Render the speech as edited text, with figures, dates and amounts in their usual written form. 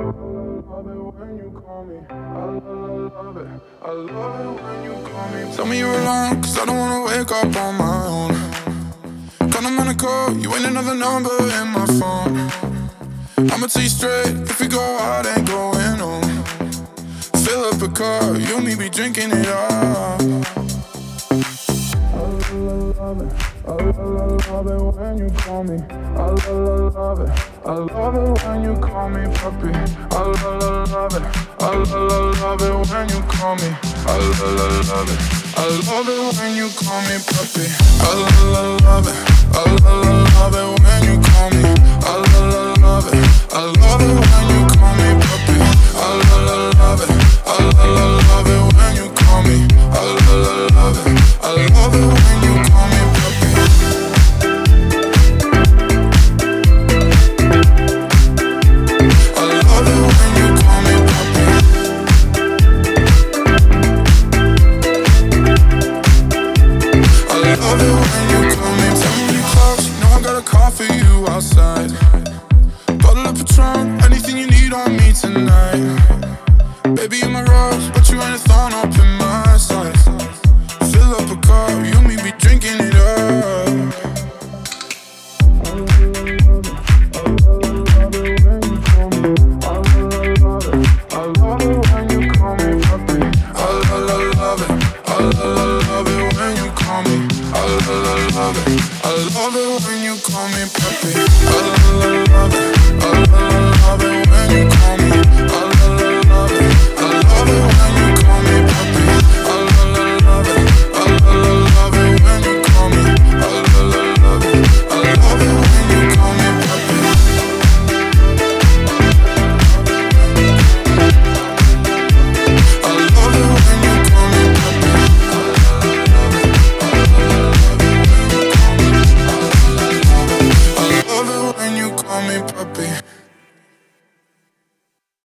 love it when you call me. Love it. I love it when you call me. Tell me you're alone, cause I don't wanna wake up on my own. Got I'm on a call, you ain't another number in my phone. I'ma tell you straight, if we go out, ain't going home. Fill up a car, you and me be drinking it up. Love it. I love it when you call me. I love it. I love it when you call me puppy. I love it. I love it when you call me. I love it. I love it when you call me puppy. I love it. I love it when you call me. I love it. I love it when you call me puppy. I love it. I love it when you call me. I love it. I love it when you call me puppy. I love it when you call me puppy. I love it when you call me. Tell me when you're close, you know I got a call for you outside. Bottle of Patron, anything you need on me tonight. Baby, you're my rose, but you ain't a thorn up in my side. Fill up a car, you and me be drinking it up. I love it when you call me. I love it. I love it when you call me puppy. I love it. I love it when you call me. I love it. I love it when you call me puppy. I love it. I love it when you call me. I love it. I love it when you call me puppy. I love it. I love it when you call me. I love it. I love it when you call me puppy. I love it when you call me puppy. I love it when you call me puppy.